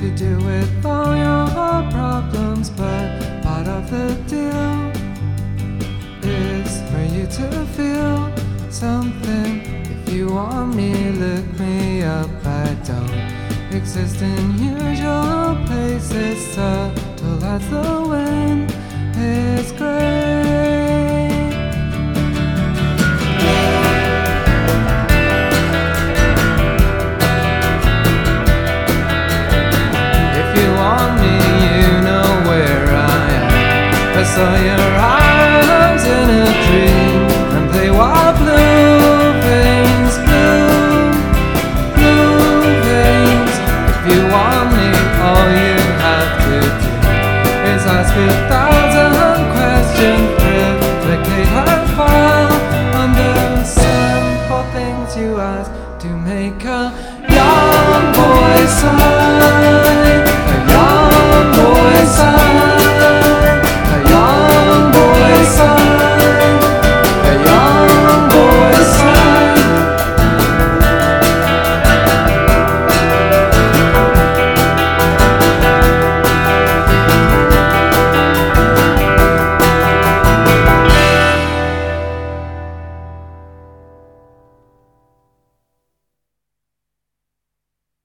to deal with all your problems, but part of the deal is for you to feel something. If you want me, look me up. I don't exist in usual places, subtle as the wind is great. If you want me, you know where I am. I saw your arms in a dream, and they were blue veins, blue veins. If you want me, all you have to do is ask 1,000 questions, replicate and fall under simple things you ask to make a young boy smile.